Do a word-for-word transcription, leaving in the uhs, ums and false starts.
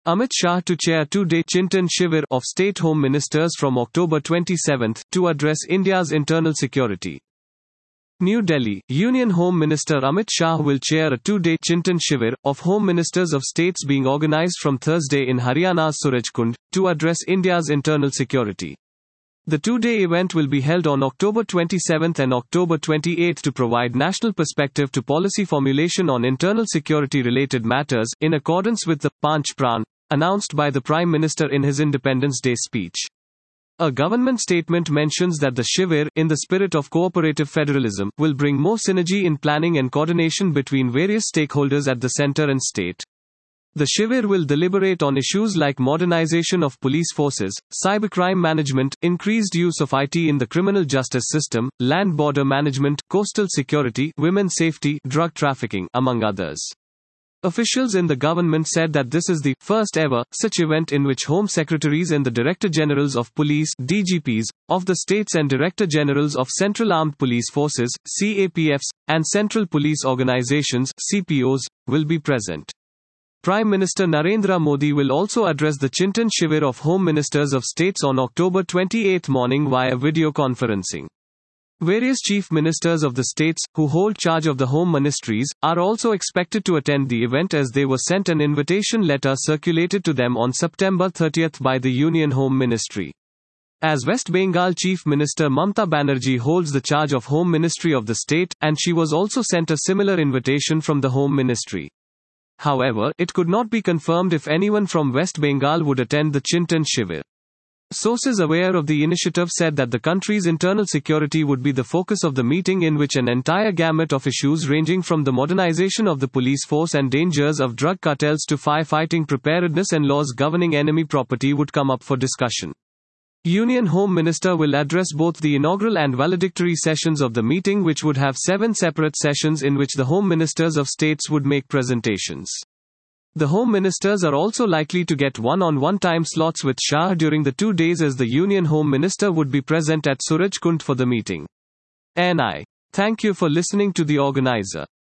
Amit Shah to chair two-day Chintan Shivir of State Home Ministers from October twenty-seventh to address India's internal security. New Delhi, Union Home Minister Amit Shah will chair a two-day Chintan Shivir of Home Ministers of States being organized from Thursday in Haryana's Surajkund to address India's internal security. The two-day event will be held on October twenty-seventh and October twenty-eighth to provide national perspective to policy formulation on internal security-related matters, in accordance with the Panch Pran announced by the Prime Minister in his Independence Day speech. A government statement mentions that the Shivir, in the spirit of cooperative federalism, will bring more synergy in planning and coordination between various stakeholders at the center and state. The Shivir will deliberate on issues like modernization of police forces, cybercrime management, increased use of I T in the criminal justice system, land border management, coastal security, women's safety, drug trafficking, among others. Officials in the government said that this is the first ever such event in which Home Secretaries and the Director Generals of Police (D G Ps) of the states and Director Generals of Central Armed Police Forces (C A P Fs) and Central Police Organizations (C P Os) will be present. Prime Minister Narendra Modi will also address the Chintan Shivir of Home Ministers of States on October twenty-eighth morning via video conferencing. Various chief ministers of the states, who hold charge of the home ministries, are also expected to attend the event as they were sent an invitation letter circulated to them on September thirtieth by the Union Home Ministry. As West Bengal Chief Minister Mamta Banerjee holds the charge of Home Ministry of the state, and she was also sent a similar invitation from the Home Ministry. However, it could not be confirmed if anyone from West Bengal would attend the Chintan Shivir. Sources aware of the initiative said that the country's internal security would be the focus of the meeting, in which an entire gamut of issues ranging from the modernization of the police force and dangers of drug cartels to firefighting preparedness and laws governing enemy property would come up for discussion. Union Home Minister will address both the inaugural and valedictory sessions of the meeting, which would have seven separate sessions in which the Home Ministers of States would make presentations. The Home Ministers are also likely to get one-on-one time slots with Shah during the two days, as the Union Home Minister would be present at Surajkund for the meeting. N I. Thank you for listening to the organizer.